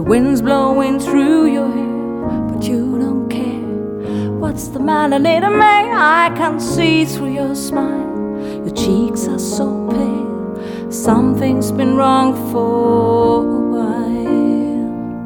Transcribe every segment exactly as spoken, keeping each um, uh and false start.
The wind's blowing through your hair, but you don't care. What's the matter, little May? I can see through your smile. Your cheeks are so pale. Something's been wrong for a while.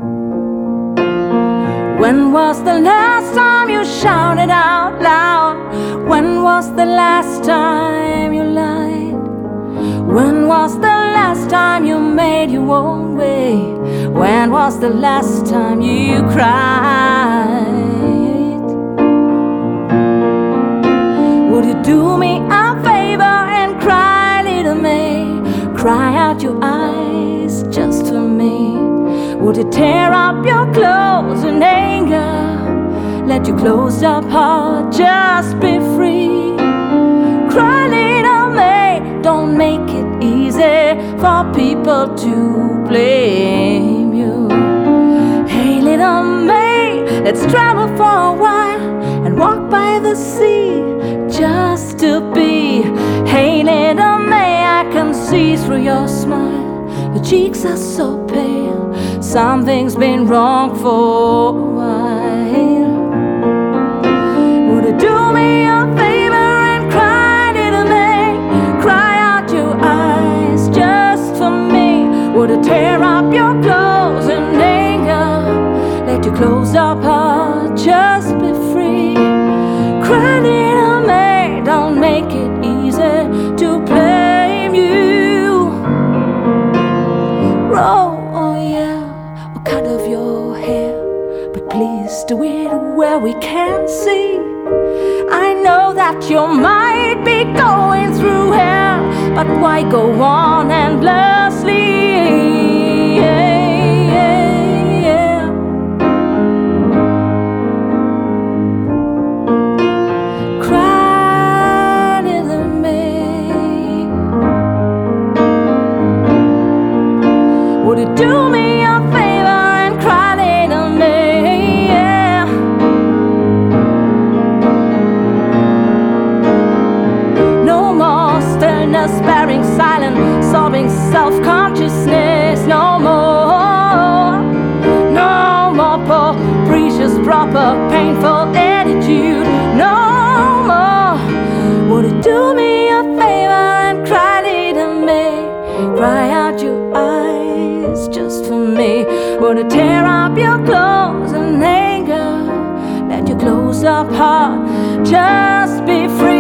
When was the last time you shouted out loud? When was the last time you lied? When was the last time you made your own way? When was the last time you cried? Would you do me a favor and cry, little May? Cry out your eyes just for me. Would you tear up your clothes in anger? Let your closed up heart just be free. Cry, little May, don't make it easy for people to blame you. Hey, little May, let's travel for a while and walk by the sea just to be. Hey, little May, I can see through your smile. Your cheeks are so pale. Something's been wrong for a while. Would you do me a favor and cry, little May? Cry out your eyes just for me. Would you tear up your clothes in anger? Let your closed up heart just be free. Cry, little May, don't make it easy to blame you. Roll, oh yeah, or cut off your hair, but please do it where we can see. I know that you might be going through hell, but why go on endlessly? Yeah, yeah, yeah. Cry, little May. Would you do me a favor and cry, little May? Yeah. No more stillness, bearing silence, sobbing self-consciousness. No more, no more poor, precious, proper, painful attitude. No more. Would you do me a favor and cry, little May? Cry out your eyes just for me. Would you tear up your clothes in anger? Let your closed up heart just be free.